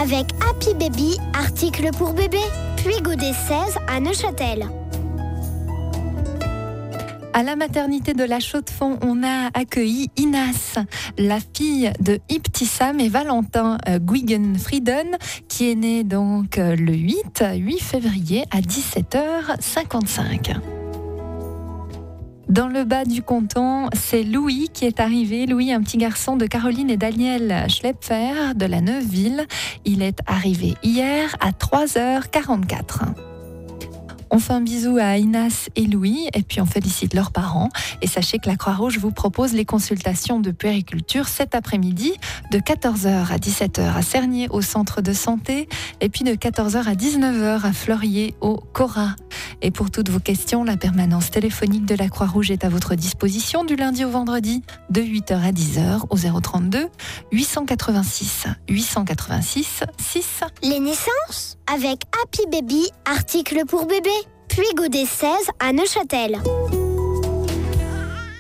avec Happy Baby, article pour bébé. Puis Godet 16 à Neuchâtel. À la maternité de la Chaux-de-Fonds, on a accueilli Inas, la fille de Ibtissam et Valentin Guigen-Frieden, qui est née donc le 8 février à 17h55. Dans le bas du canton, c'est Louis qui est arrivé. Louis, un petit garçon de Caroline et Daniel Schlepfer de la Neuville. Il est arrivé hier à 3h44. On fait un bisou à Inas et Louis et puis on félicite leurs parents. Et sachez que la Croix-Rouge vous propose les consultations de puériculture cet après-midi de 14h à 17h à Cernier au centre de santé et puis de 14h à 19h à Fleurier au Cora. Et pour toutes vos questions, la permanence téléphonique de la Croix-Rouge est à votre disposition du lundi au vendredi de 8h à 10h au 032 886 886 6. Les naissances avec Happy Baby, article pour bébé. Puis Godet 16 à Neuchâtel.